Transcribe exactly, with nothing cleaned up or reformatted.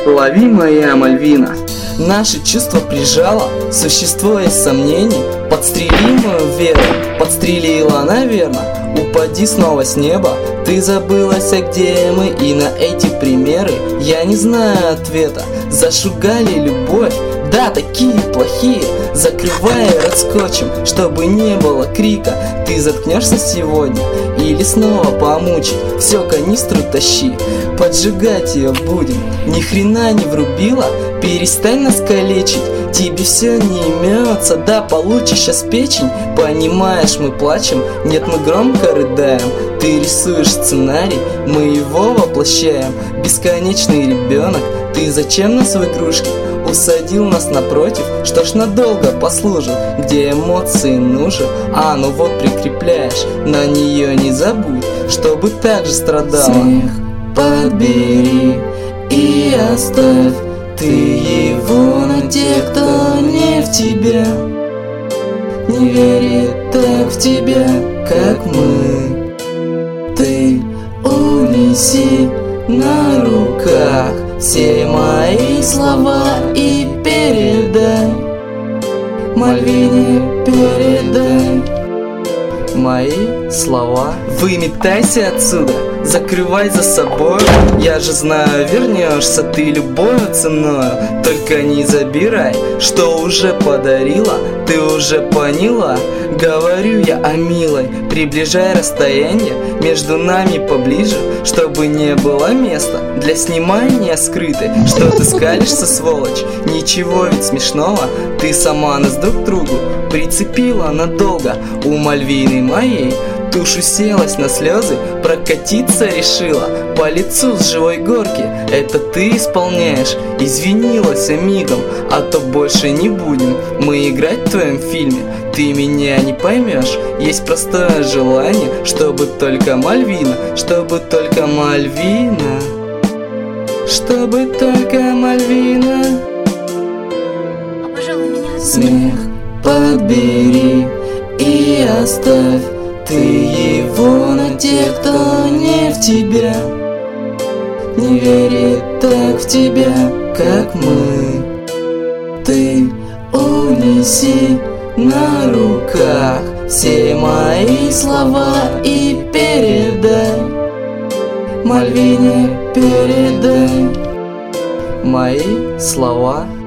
Лови, моя Мальвина. Наши чувства прижало существо из сомнений. Подстрели мою веру, подстрелила, наверно. Упади снова с неба, ты забылась, а где мы? И на эти примеры я не знаю ответа. Зашугали любовь, да, такие плохие. Закрывая рот скотчем, чтобы не было крика. Ты заткнешься сегодня или снова помучить? Все, канистру тащи, поджигать ее будем. Ни хрена не врубила, перестань нас калечить. Тебе все не имется, да, получишь сейчас печень. Понимаешь, мы плачем, нет, мы громко рыдаем. Ты рисуешь сценарий, мы его воплощаем. Бесконечный ребенок, ты зачем нас в игрушки? Усадил нас напротив, что ж надолго послужил. Где эмоции нужен, а ну вот прикрепляешь. На нее не забудь, чтобы так же страдала. Смех подбери и оставь ты его на тех, кто не в тебя, не верит так в тебя, как мы. Ты унеси на руках все мои слова и передай Мальвине, передай мои слова. Выметайся отсюда, закрывай за собой. Я же знаю, вернешься ты любой ценою. Только не забирай, что уже подарила. Ты уже поняла, говорю я о милой. Приближай расстояние между нами поближе, чтобы не было места для снимания скрытой. Что ты скалишься, сволочь? Ничего ведь смешного. Ты сама нас друг к другу прицепила надолго. У Мальвины моей тушь уселась на слезы, прокатиться решила по лицу с живой горки. Это ты исполняешь, извинилась мигом, а то больше не будем мы играть в твоем фильме. Ты меня не поймешь, есть простое желание, чтобы только Мальвина, чтобы только Мальвина, чтобы только Мальвина. Смех подбери и оставь ты его на тех, кто не в тебя, не верит так в тебя, как мы. Ты унеси на руках все мои слова и передай Мальвине, передай мои слова.